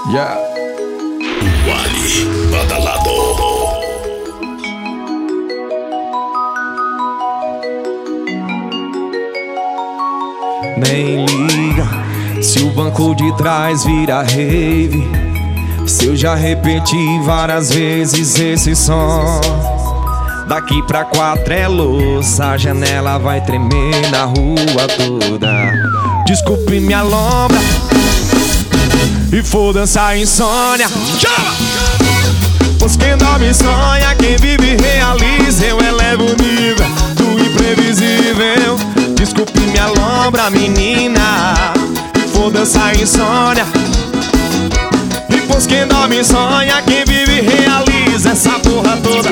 Yeah. Wally Badalado. Nem liga se o banco de trás vira rave, se eu já repeti várias vezes esse som. Daqui pra 4 é louça, a janela vai tremer na rua toda. Desculpe minha lombra e foda-se a insônia. Chama! Pois quem dorme sonha, quem vive realiza. Eu elevo o nível do imprevisível. Desculpe minha lombra, menina, e foda-se a insônia. E pois quem dorme sonha, quem vive realiza. Essa porra toda.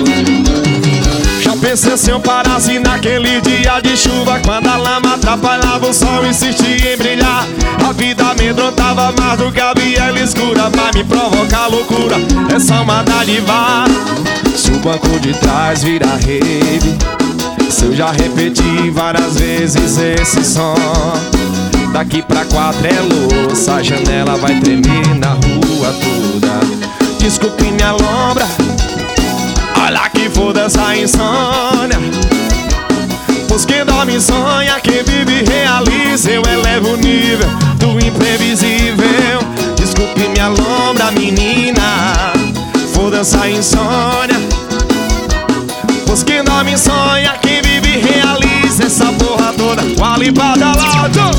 Já pensei se eu parasse naquele dia de chuva, quando a lama atrapalhava o sol insistia em brilhar. A vida amedrontava mais do que a viela escura, vai me provocar loucura, é só uma dádiva. Se o banco de trás vira rave, se eu já repeti várias vezes esse som. Daqui pra 4 é louça, a janela vai tremer na rua toda. Desculpe minha lombra, olha que foda-se a insônia. Pois quem dorme sonha, quem vive realiza. Eu elevo o nível do imprevisível. Desculpe minha lombra, menina, foda-se a insônia. Pois quem dorme sonha, quem vive realiza. Essa porra toda, Wally Badalado.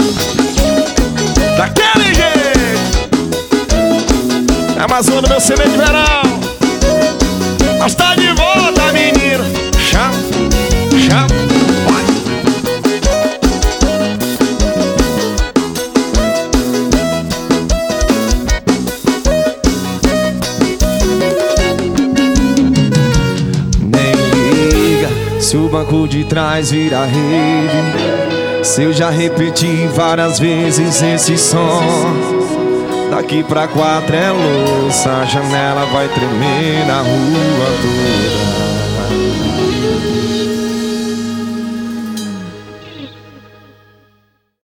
Daquele jeito. É mais um do meu CD de verão. Mas tá de volta, menino. Chama, chama. Se o banco de trás vira rave, se eu já repeti várias vezes esse som. Daqui pra 4 é louça, a janela vai tremer na rua toda.